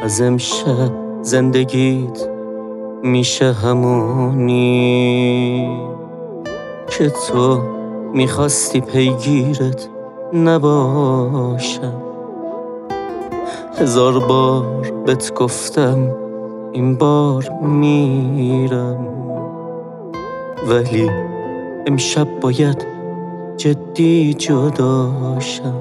از امشب زندگیت میشه همونی که تو میخواستی پیگیرت نباشم. 1000 بار بهت گفتم این بار میرم، ولی امشب باید جدی جداشم.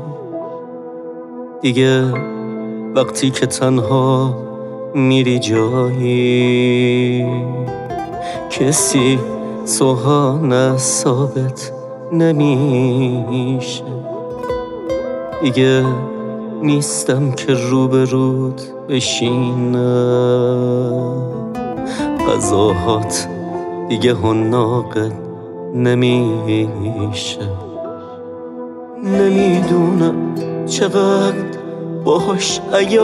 دیگه وقتی که تنها میری جایی کسی سوهان ثابت نمیشه. دیگه نیستم که روبرود بشینم، غذاهات دیگه حناقت نمیشه. نمیدونم چقدر باهاش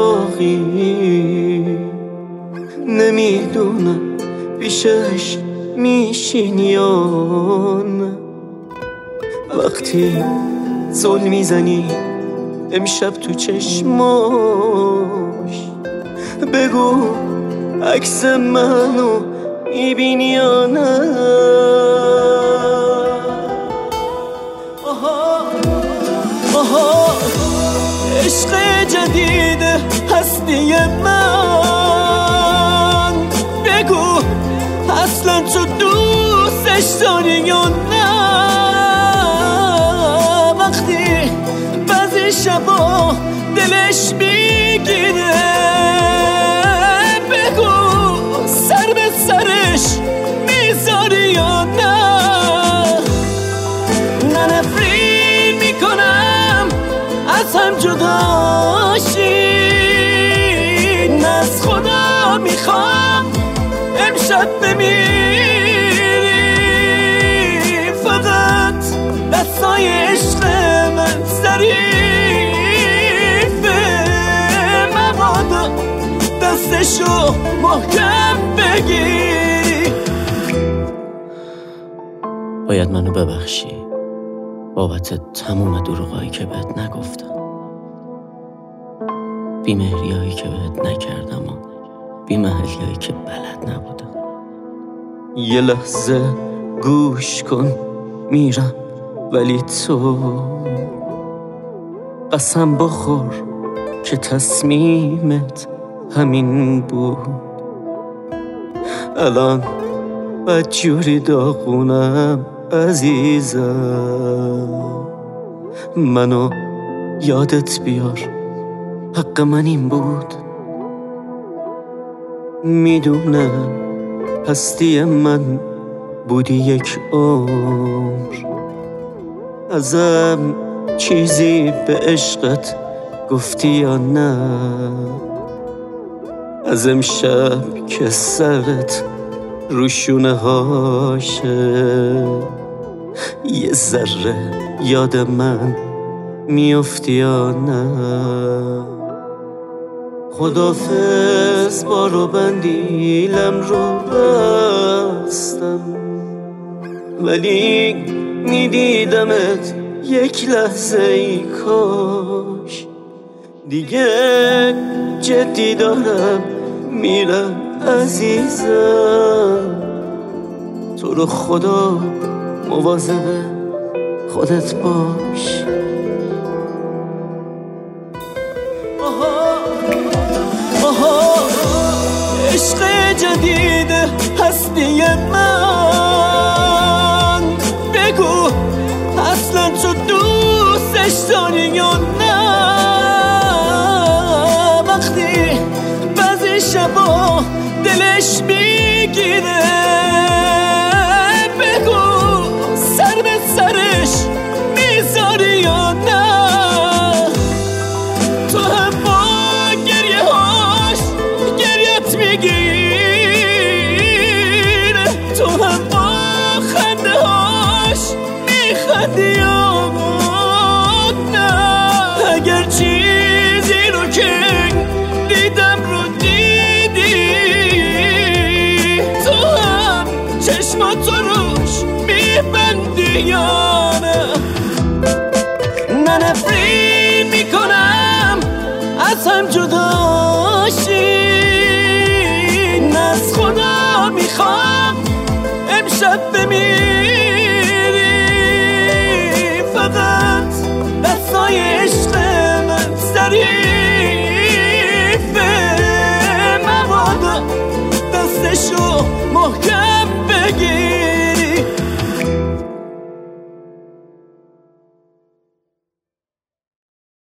عیاقی، نمیدونم پیشش میشین یا نه. وقتی زل میزنی امشب تو چشماش، بگو عکس منو میبینی یا نه. آها عشق جدید هستی من، بگو اصلا تو دوستش داری یا نه. وقتی بعضی شبا دلش میگیره، بگو سر به سرش میذاری یا نه. نه نفرین میکنم از هم جداشی، نه از خدا میخوام امشب بمیری. فقط دستای عشق من ظریفه، مبادا دستشو محکم بگیری. باید منو ببخشی بابت تموم دروغایی که بهت نگفتم، بیمهریایی که بهت نکردم و بیمحلیایی که بلد نبودم. یه لحظه گوش کن میرم، ولی تو قسم بخور که تصمیمت همین بود. الان بدجوری داغونم عزیزم، منو یادت بیار، حق من این بود. میدونم هستی من بودی یک عمر، ازم چیزی به عشقت گفتی یا نه. از امشب که سرت روشونه هاشه، یه ذره یاد من میافتی یا نه. خدافظ بارو بندیلم رو بستم، ولی میدیدمت یک لحظه ای کاش. دیگه جدی دارم میرم عزیزم، تو رو خدا مواظب خودت باش. عشق جدید هستی من، بگو اصلا تو دوستش داری یا نه. وقتی بعضی شبا دلش میگیره، بگو سر به سرش میذاری یا نه. تو هم با گریه هاش گریت میگیره، تو هم با خنده هاش میخندی یا نه. اگر چیزی رو که دیدم رو دیدی، تو هم چشماتو روش میبندی یا نه. نه نفرین میکنم از هم جداشی، شب بمیرم